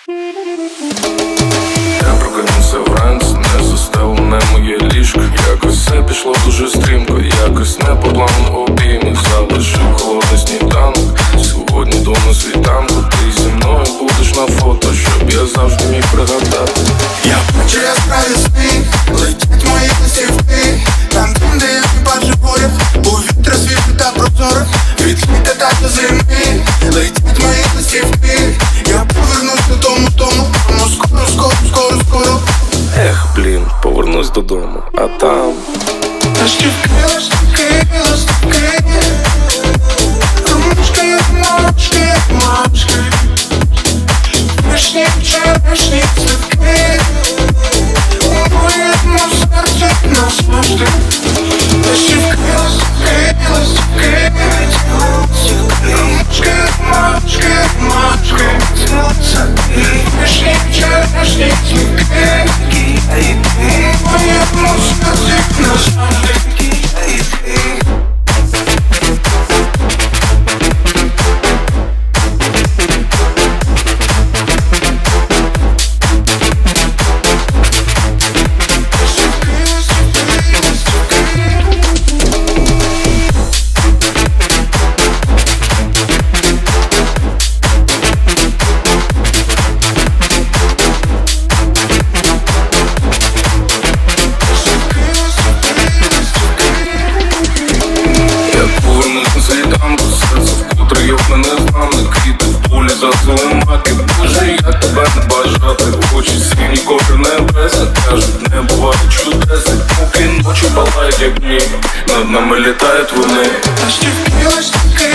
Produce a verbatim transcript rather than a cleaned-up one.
Я прокинувся вранці, не застелене моє ліжко. Якось все пішло дуже стрімко, якось не по плану обіймів. Залишив холодний сніданок, сьогодні до на світанку. Ти зі мною будеш на фото, щоб я завжди міг пригадати. Я бачу яскраві сни, летять мої листівки. Там, там, де я хіба живу, повітря свіже та прозоре. Від літа та до зими, летять мої листівки. Я повернусь додому, тому, тому скоро, скоро, скоро, скоро. Ех, блін, повернусь додому, а там листівки, листівки, листівки. Румушки, румушки, румушки. Вишні, черешні, цвітки. У моєму серці назавжди. Листівки, листівки, листівки. Румушки, румушки, румушки. Вишні, черешні, цвітки. У моєму серці назавжди. Боже, я тебе не бажати. Очі сині, копір небеса. Кажуть, не буває чудеси. Поки ночі палають, як дні, над нами літають вони. Листівки, листівки.